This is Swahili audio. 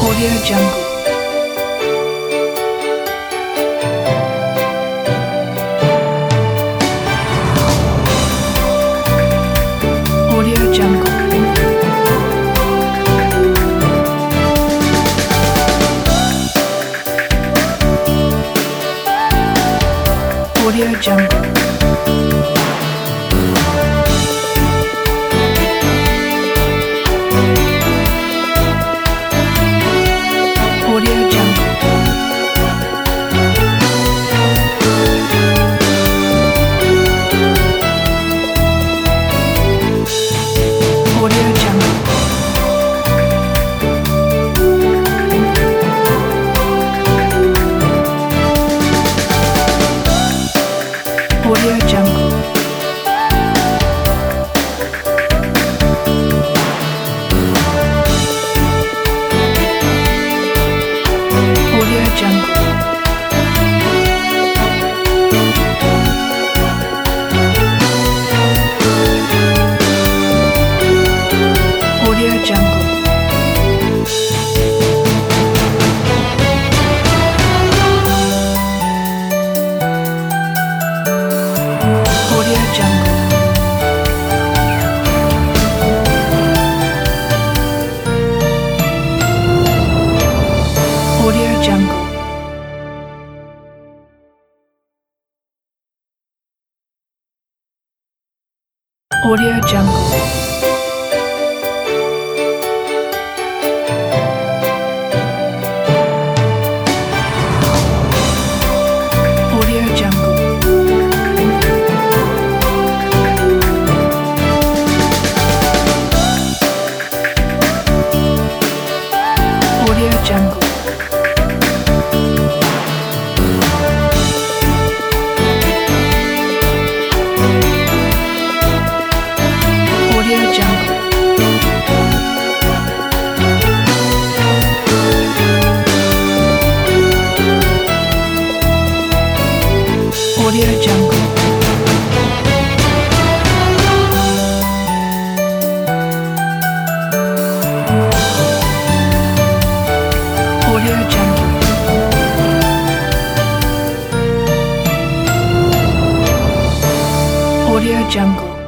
Audio Jungle. Audio Jungle. Audio Jungle. Audio Jungle. Audio Jungle. Audio Jungle. Audio Jungle. Audio Jungle. Audio Jungle. Audio Jungle. Audio Jungle. Audio Jungle. Audio Jungle. Audio Jungle. Audio Jungle. Audio Jungle. Audio Jungle.